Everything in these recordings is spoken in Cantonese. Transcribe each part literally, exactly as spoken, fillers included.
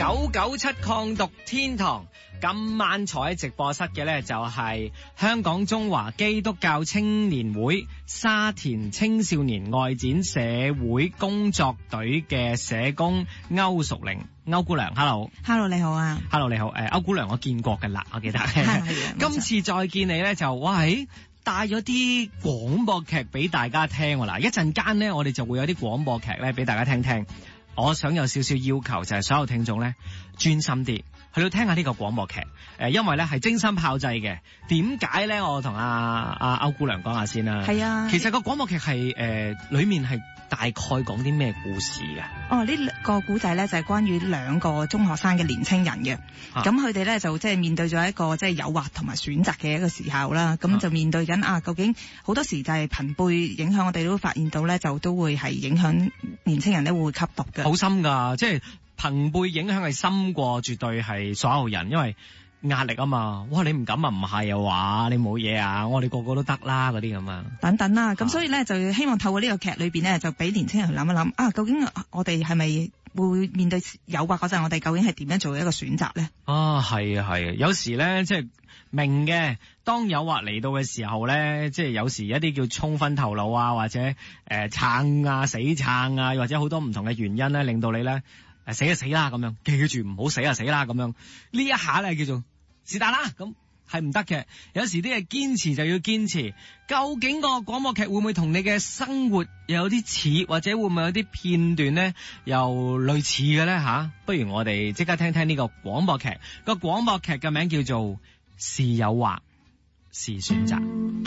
九九七抗毒天堂，今晚坐喺直播室嘅呢，就係香港中華基督教青年會沙田青少年外展社會工作隊嘅社工歐淑玲，歐姑娘 ，hello，hello 你好啊 ，hello 你好，誒歐姑娘我見過㗎啦，我記得，今次再見你呢，就哇喺帶咗啲廣播劇俾大家聽喎，嗱一陣間呢，我哋就會有啲廣播劇咧俾大家聽聽。我想有少少要求，就係所有聽眾咧專心啲去到聽下呢個廣播劇，誒，因為咧係精心炮製嘅。點解咧？我同阿阿歐姑娘講下先啦。係啊，其實個廣播劇係誒裏面係大概講啲咩故事嘅？ 哦，呢個古仔咧就係關於兩個中學生嘅年青人嘅。咁佢哋咧就即係面對咗一個即係誘惑同埋選擇嘅一個時候啦。咁就面對緊啊，究竟好多時就係朋輩影響，我哋都發現到咧，就都會係影響年青人咧會吸毒嘅。 好深㗎，即係朋輩影響係深過絕對係所有人，因為壓力啊嘛。哇，你唔敢啊，唔係啊話你冇嘢啊，我哋個個都得啦嗰啲咁啊。等等啦，咁所以咧就希望透過呢個劇裏邊咧，就俾年青人去諗一諗啊，究竟我哋係咪會面對誘惑嗰陣，我哋究竟係點樣做一個選擇咧？啊，係啊係啊，有時咧即係明嘅，當誘惑嚟到嘅時候咧，即係有時一啲叫衝昏頭腦啊，或者誒撐啊死撐啊，或者好多唔同嘅原因咧，令到你咧誒死就死啦咁樣，記住唔好死就死啦咁樣，呢一下咧叫做是但啦，咁係唔得嘅。有時啲嘢堅持就要堅持。究竟個廣播劇會唔會同你嘅生活又有啲似，或者會唔會有啲片段咧又類似嘅咧吓？不如我哋即刻聽聽呢個廣播劇。個廣播劇嘅名叫做是誘惑是選擇。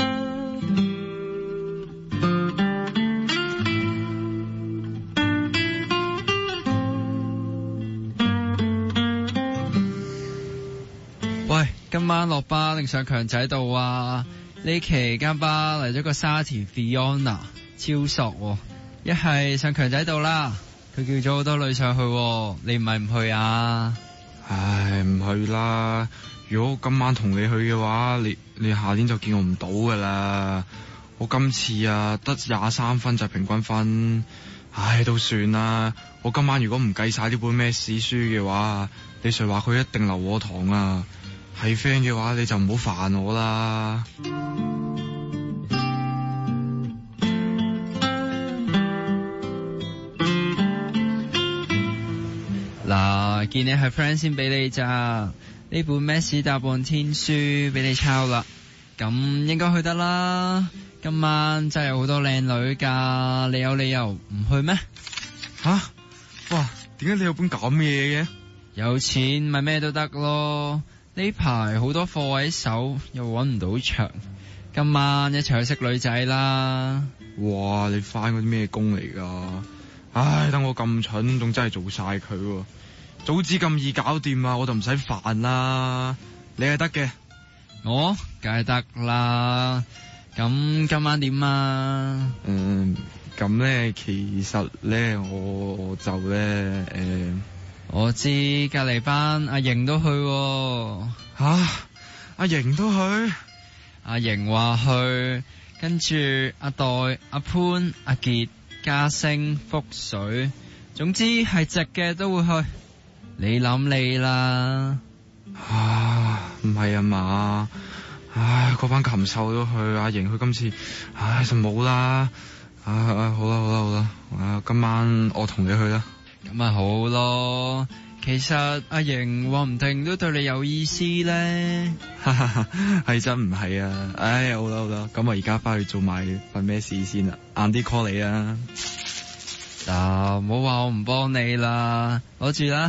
喂，今晚落巴定上強仔度啊？呢期間巴嚟咗個沙田 Fiona 超索喎，一係上強仔度啦，佢叫咗好多女上去喎，你唔係唔去啊？ 唉，唔去啦。如果今晚同你去嘅話，你你下年就見我唔到噶啦。我今次啊得廿三分就平均分，唉都算啦。我今晚如果唔計晒呢本咩史書嘅話，你誰話佢一定留我堂啊？係 friend 嘅話你就唔好煩我啦。 嗱，見你係 friend 先俾你咋，呢本咩史答案天書俾你抄啦，咁應該去得啦。今晚真係有好多靚女噶，你有理由唔去咩？ 吓、啊？哇，點解你有本咁嘅嘢嘅？ 有錢咪咩都得咯。呢排好多貨喺手，又搵唔到場，今晚一齊去識女仔啦。 哇，你返嗰啲咩工嚟噶？唉，等我咁蠢，仲真係做晒佢。早知咁易搞掂啊，我就唔使煩啦。你係得嘅， 我梗係得啦。咁今晚點啊？ 嗯，咁咧，其實咧，我就咧，誒、呃， 我知隔籬班阿瑩都去喎。 吓、啊，阿瑩都去？ 阿瑩話去，跟住阿代、阿潘、阿杰、嘉星、福水，總之係直嘅都會去。你諗你啦。 啊，唔係啊嘛。唉，嗰班禽獸都去，阿瑩佢今次，唉就冇啦。啊，好啦好啦好啦，啊今晚我同你去啦。 咁咪好咯。其實阿瑩話唔定都對你有意思咧。 係真唔係啊？唉，好啦好啦，咁我而家翻去做埋份咩事先啦，晏啲 call 你啊。 嗱，唔好話我唔幫你啦，攞住啦。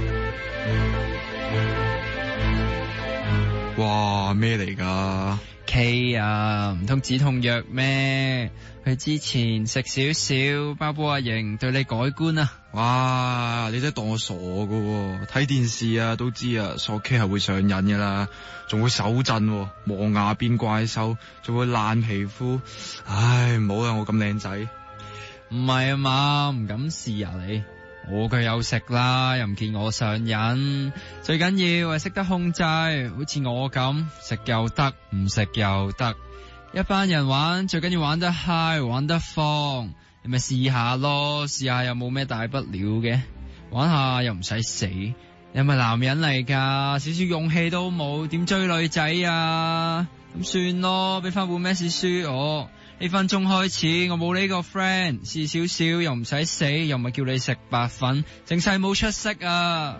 哇，咩嚟噶 ？K 啊，唔通止痛藥咩？佢之前食少少，包保阿瑩對你改觀啊！ 哇，你真係當我傻噶？睇電視啊都知啊，索 K 係會上癮噶啦，仲會手震，磨牙變怪獸，仲會爛皮膚。唉，唔好啦，我咁靚仔。 唔係啊嘛，唔敢試啊你。我佢有食啦，又唔見我上癮。最緊要係識得控制，好似我咁，食又得，唔食又得。一班人玩，最緊要玩得嗨，玩得放。你咪試下咯，試下又冇咩大不了嘅，玩下又唔使死， 你係咪男人嚟㗎？少少勇氣都冇，點追女仔啊？咁算咯，俾翻本 Maths 書我。呢分鐘開始，我冇呢個 friend，試少少又唔使死，又唔係叫你食白粉，淨係冇出息啊！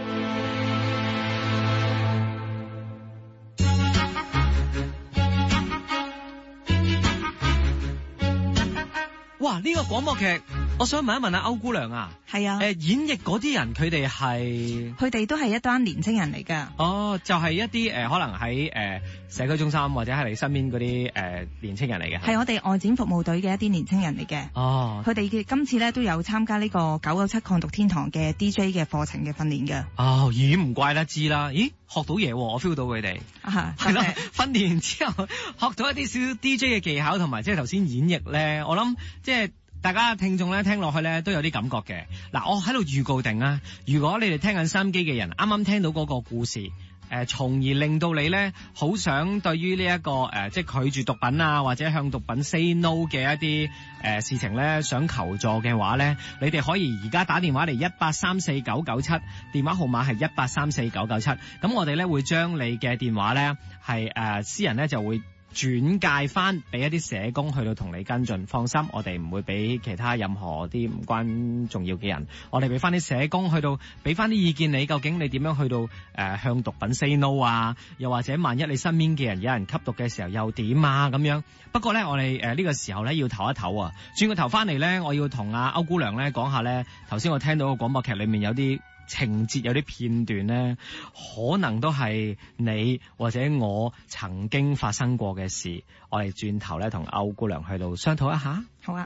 哇！呢、這個廣播劇，我想問一問阿歐姑娘啊， 係啊， 誒、呃、演繹嗰啲人佢哋係， 佢哋都係一班年青人嚟㗎。 哦，就係、是、一啲誒、呃、可能喺誒、呃、社區中心或者係你身邊嗰啲誒年青人嚟嘅， 係我哋外展服務隊嘅一啲年青人嚟嘅。哦，佢哋嘅今次咧都有參加呢個九九七抗毒天堂嘅 D J 嘅課程嘅訓練嘅。 哦，咦唔怪得知啦，咦學到嘢喎，我 feel 到佢哋係咯，訓練完之後學到一啲少少 D J 嘅技巧，同埋即係頭先演繹咧，我諗即係大家聽眾咧聽落去咧都有啲感覺嘅。嗱，我喺度預告定啦，如果你哋聽緊收音機嘅人啱啱聽到嗰個故事，誒、呃，從而令到你咧好想對於呢一個誒、呃，即係拒絕毒品啊，或者向毒品 say no 嘅一啲誒、呃、事情咧，想求助嘅話咧，你哋可以而家打電話嚟一八三四九九七，電話號碼係一八三四九九七，咁我哋咧會將你嘅電話咧係誒私人咧就會轉介翻俾一啲社工去到同你跟進，放心，我哋唔會俾其他任何啲唔關重要嘅人，我哋俾翻啲社工去到俾翻啲意見你，究竟你點樣去到誒、呃、向毒品 say no 啊？又或者萬一你身邊嘅人有人吸毒嘅時候又點啊？咁樣。不過咧，我哋誒呢個時候咧要唞一唞啊，轉個頭翻嚟咧，我要同阿歐姑娘咧講下咧，頭先我聽到個廣播劇裏面有啲情節有啲片段咧，可能都係你或者我曾經發生過嘅事，我哋轉頭咧同歐姑娘去到商討一下。 好啊。